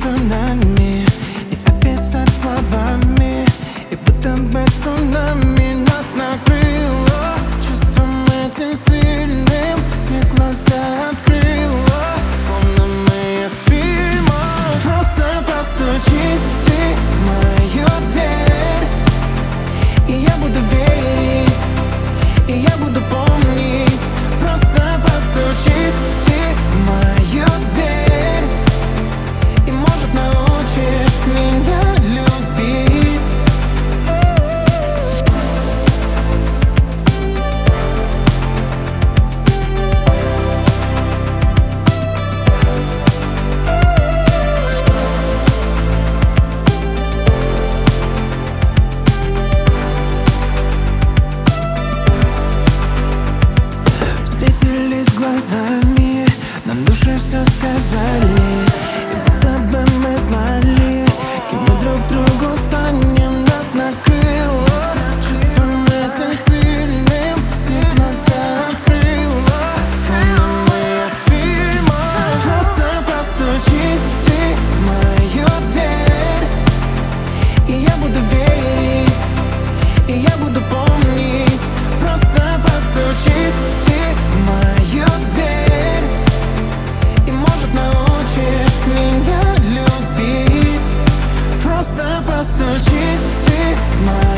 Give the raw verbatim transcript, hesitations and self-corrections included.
между нами не описать словами, и будто бы цунами нас накрыло чувством этим сильным. Мне глаза открыло, словно мы из фильма. Просто постучись ты в мою дверь, и я буду верить, и я буду помнить. Просто постучись ты в мою дверь, и, может, научишь меня любить. Встретились глазами, нам души все сказали, и будто бы мы знали, кем мы друг другу станем. Нас накрыло чувством этим сильным. Мне глаза открыло, словно мы из фильма. Просто постучись ты в мою дверь, и я буду верить, и я буду помнить. Просто постучись ты в мою дверь, и, может, научишь меня любить. Просто постучись ты в мою